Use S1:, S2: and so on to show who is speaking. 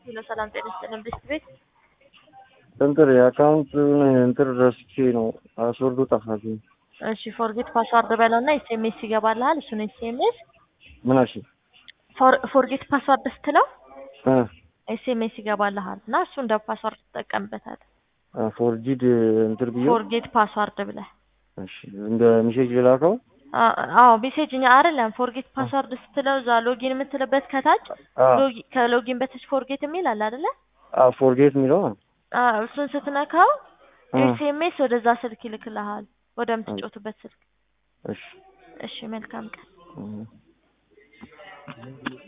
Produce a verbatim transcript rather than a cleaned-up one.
S1: ሄሎ ሰላም ጤና ይስጥልን ብስት ቤት
S2: እንትን የአካውንት እንትን ረስቼ ነው ፓስወርዱ ጠፋብኝ።
S1: እሺ ፎርጌት ፓስወርድ በለውና ኤስኤምኤስ ይገባልሃል። እሱን ኤስኤምኤስ
S2: ምን አልሽ?
S1: ፎር ፎርጌት ፓስወርድ ስትለው
S2: እ
S1: ኤስኤምኤስ ይገባልሃል እና እሱ እንደ ፓስወርድ ትጠቀምበታለህ።
S2: ፎርጂድ እንትን ብዬ
S1: ፎርጌት ፓስወርድ ብለህ
S2: እሺ እንደ ሜሴጅ ልላከው?
S1: አዎ ሜሴጅኛ አይደለም ፎርጌት ፓስወርድ ስትለው እዛ ሎጊን የምትልበት ከታች ሎጊ ከሎጊን በታች ፎርጌት የሚል አለ አይደለ?
S2: አዎ ፎርጌት የሚለው
S1: አዎ እሱን ስትነካው ኤስኤምኤስ ወደዛ ስልክ ይልክልሃል ወደምትጮትበት ስልክ።
S2: እሺ
S1: እሺ መልካም ቀን።